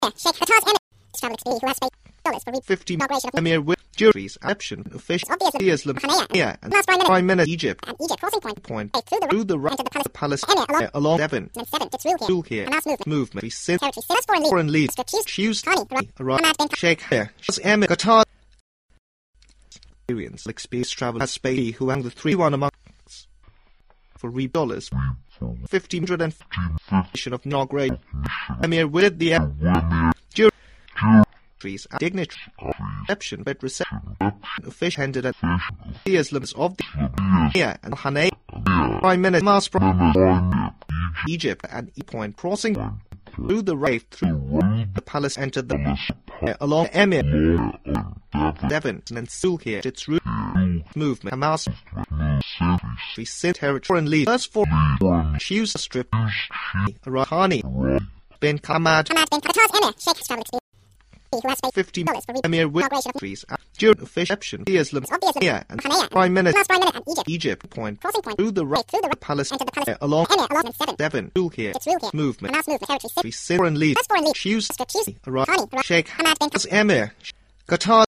Sheikh Qatar's Emir travel to who has paid dollars for 50 inauguration of Emir with juries, option, official, of the Islam, Hanaya, and last Prime Minister Egypt. and Egypt crossing point. Through the Entered the palace Emir along Devon. and 7 to rule here. Hamas Movement. We sit Territory. Silas foreign lead. choose Khani, Iraq, Sheikh Emir Qatar. Experience travel has Spain who hang the 3-1 among for $3. 1,515 of inaugurate Emir with the juries dignitary reception but reception official handed at the Islams of the and Hanay Prime Minister Hamas Egypt and point crossing through the raid through the palace entered the along Emir Devon and Sul here its route movement Hamas we sit territory and lead first for shoes strip Rouhani bin Hamad bin Qatar's Emir Sheikh travel to who has paid 50 dollars for Emir with trees during official the Islam and Prime Minister and Egypt point crossing point through the palace entered the palace along Emir and 7 Devon Sul here its rule here. movement Hamas territory. we sit and lead First foreign lead. shoes Khani, Sheikh Hamad bin Emir Qatar